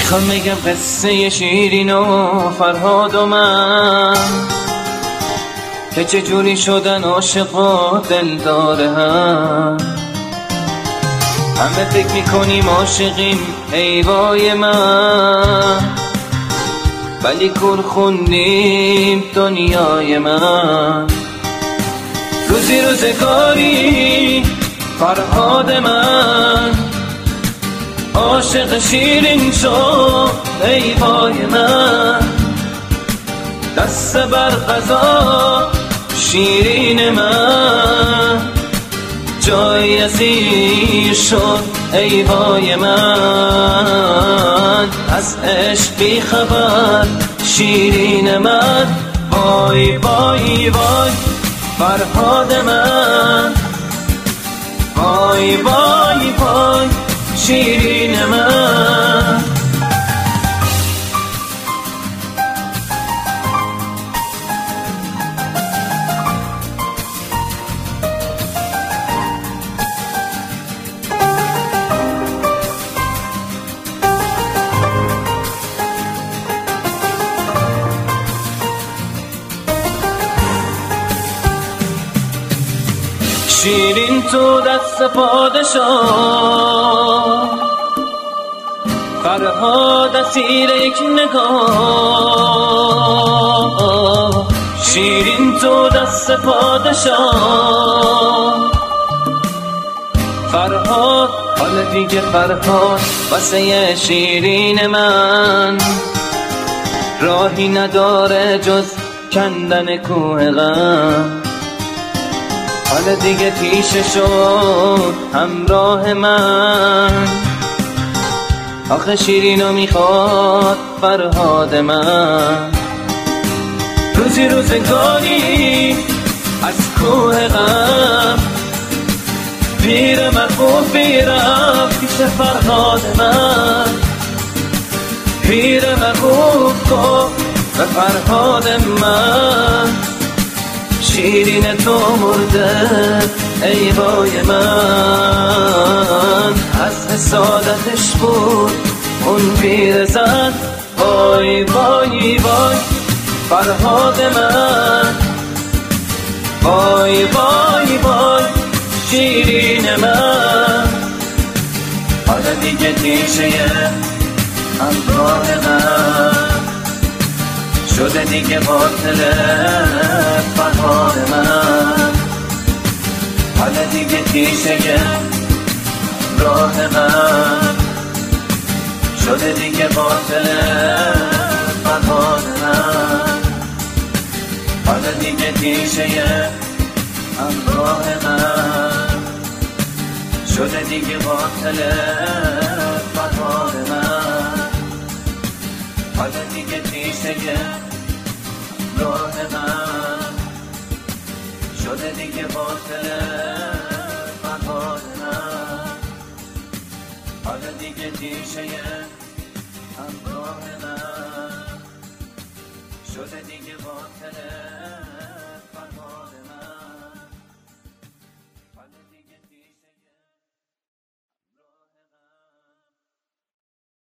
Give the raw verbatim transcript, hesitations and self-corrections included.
میخوام بگم قصه شیرین و فرهاد و من که چجوری شدن عاشق و دلدار هم. همه فکر میکنیم عاشقیم ای وای من، ولی کور خوندیم دنیای من. روزی روزگاری فرهاد من عاشق شیرین شد ای وای من. دست بر قضا شیرین من جای اسیر شد ای وای من. از عشق بی خبر شیرین من. وای وای وای فرهاد من، وای وای وای شیرین من. شیرین تو دست پادشاه، فرهاد اسیر یک نگاه. شیرین تو دست پادشاه، فرهاد حال دیگه فرهاد واسه شیرین من. راهی نداره جز کندن کوه غم، حالا دیگه تیشه شد همراه من. آخه شیرینو میخواد فرهاد من. روزی روزگاری از کوه غم پیر مخوفی رفت پیش فرهاد من. پیر مخوف گفت به فرهاد من شیرین تو مرده ای وای من. از حسادتش بود اون پیرزن. وای وای وای فرهاد من، وای وای وای شیرین من. حالا دیگه تیشه همراه من شده دیگه باطله فرهاد من. حالا دیگه تیشه راه من شده دیگه باطله فرهاد من. حالا دیگه تیشه همراه من شده دیگه باطله فرهاد من. حالا دیگه تیشه راه من شده دیگه باطله فرهاد من. حالا دیگه تیشه همراه من شده دیگه